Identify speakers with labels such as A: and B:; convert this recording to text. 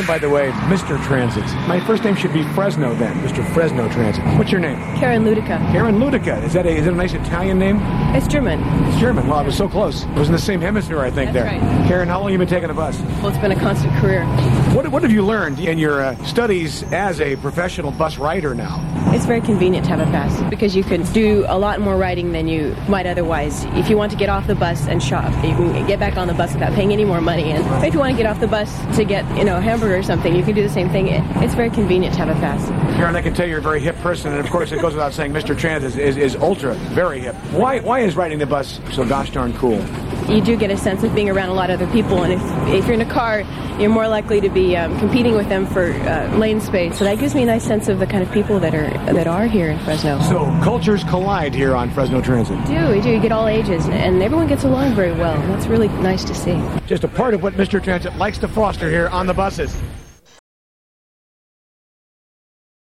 A: I'm, by the way, Mr. Transit. My first name should be Fresno then, Mr. Fresno Transit. What's your name?
B: Karen Ludica.
A: Karen Ludica. Is it a nice Italian name?
B: It's German.
A: It's German. Well, I was so close. It was in the same hemisphere, I think,
B: That's
A: there.
B: right.
A: Karen, how long have you been taking a bus?
B: Well, it's been a constant career.
A: What have you learned in your studies as a professional bus rider now?
B: It's very convenient to have a pass because you can do a lot more riding than you might otherwise. If you want to get off the bus and shop, you can get back on the bus without paying any more money. And if you want to get off the bus to get, a hamburger or something, you can do the same thing. It's very convenient to have a pass.
A: Karen, I can tell you're a very hip person, and of course it goes without saying Mr. Transit is ultra, very hip. Why is riding the bus so gosh darn cool?
B: You do get a sense of being around a lot of other people, and if you're in a car, you're more likely to be competing with them for lane space. So that gives me a nice sense of the kind of people that are here in Fresno.
A: So cultures collide here on Fresno Transit.
B: We do. You get all ages, and everyone gets along very well. That's really nice to see.
A: Just a part of what Mr. Transit likes to foster here on the buses.